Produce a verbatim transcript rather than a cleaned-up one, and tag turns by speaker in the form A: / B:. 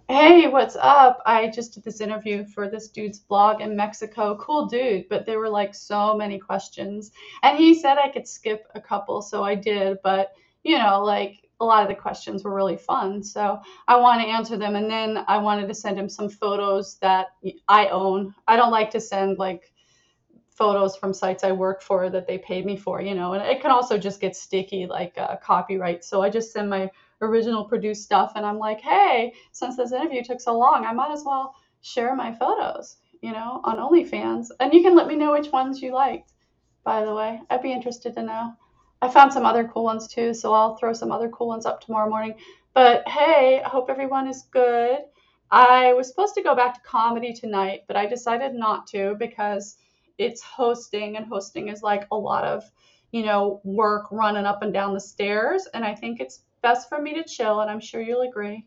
A: Hey, what's up? I just did this interview for this dude's blog in Mexico. Cool dude, but there were like so many questions. And he said I could skip a couple, so I did. But, you know, like a lot of the questions were really fun. So I want to answer them. And then I wanted to send him some photos that I own. I don't like to send like photos from sites I work for that they paid me for, you know, and it can also just get sticky like uh, copyright. So I just send my original produced stuff and I'm like, hey, since this interview took so long, I might as well share my photos, you know, on OnlyFans. And you can let me know which ones you liked, by the way. I'd be interested to know. I found some other cool ones too, so I'll throw some other cool ones up tomorrow morning. But hey, I hope everyone is good. I was supposed to go back to comedy tonight, but I decided not to because it's hosting, and hosting is like a lot of, you know, work running up and down the stairs. And I think it's best for me to chill, and I'm sure you'll agree.